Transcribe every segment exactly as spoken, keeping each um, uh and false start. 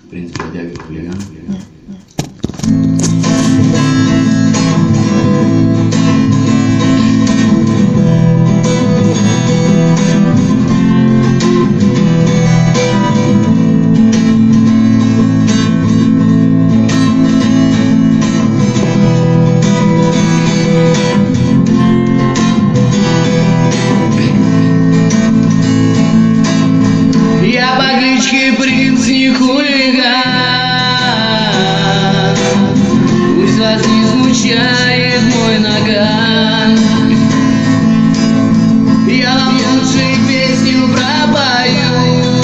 В принципе, Дягер хулиган. Принц не хулиган, пусть вас не смущает мой наган. Я вам лучше песню пропою,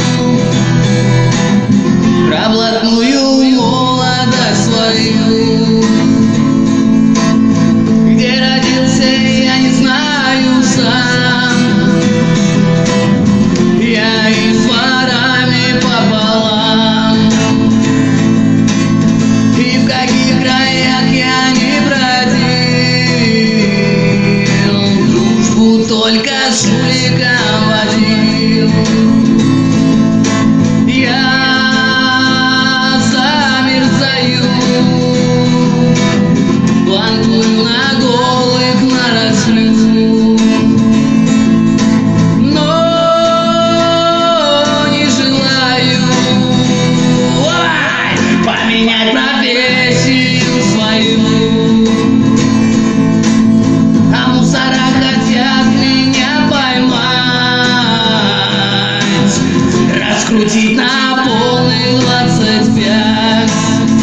про блатную молодость свою. Где родился, я не знаю сам, я и с ворами пополам. И в каких краях я не бродил, дружбу только с жуликом водил. Я замерзаю, планкую на голых нарослю, но не желаю ой, поменять профессию свою. А мусора хотят меня поймать, раскрутить на полных двадцать пять.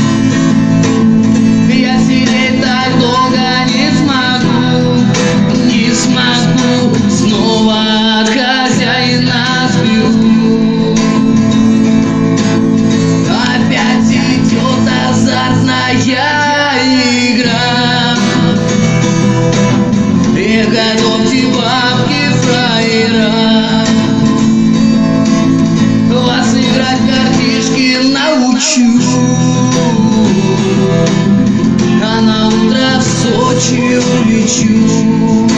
Я сидеть так долго не смогу, не смогу, снова от хозяина сбегу. Опять идет азартная игра, и готовьте бабки фраера. Вас играть в картишки научу, а на утро в Сочи улечу.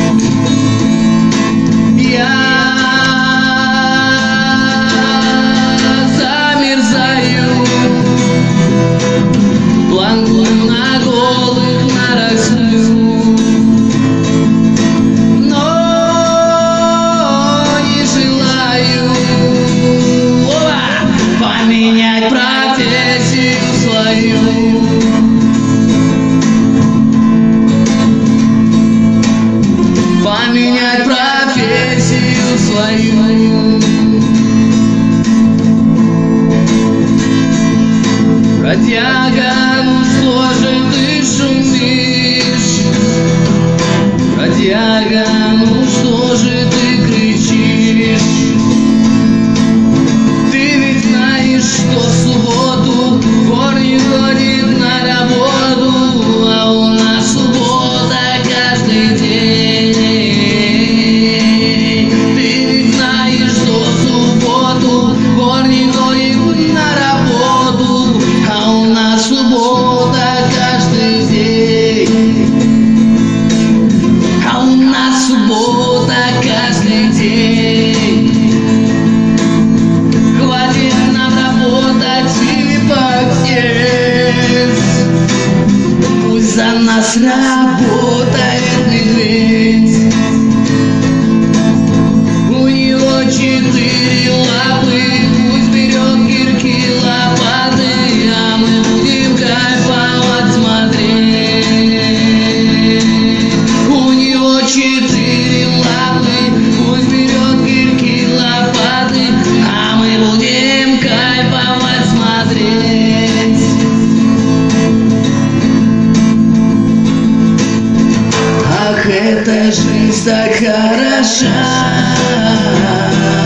Я замерзаю, планкую на голых нарослю, но не желаю ова, поменять профессию свою. Поменять профессию свою. Бродяга, ну что же ты шумишь? Бродяга, ну что же ты кричишь? Ты ведь знаешь, что в субботу вор не ходит на работу, а у нас суббота каждый день. Ты ведь знаешь, что в субботу вор не ходит на работу, а у нас суббота каждый день. А у нас суббота каждый день. Хватит нам работать типа здесь, пусть за нас работает медведь. У него четыре лапы, пусть берет кирки, лопаты, а мы будем кайфовать смотреть. У него четыре лапы, пусть берет кирки, лопаты, а мы будем кайфовать смотреть. Ах, эта жизнь так хороша,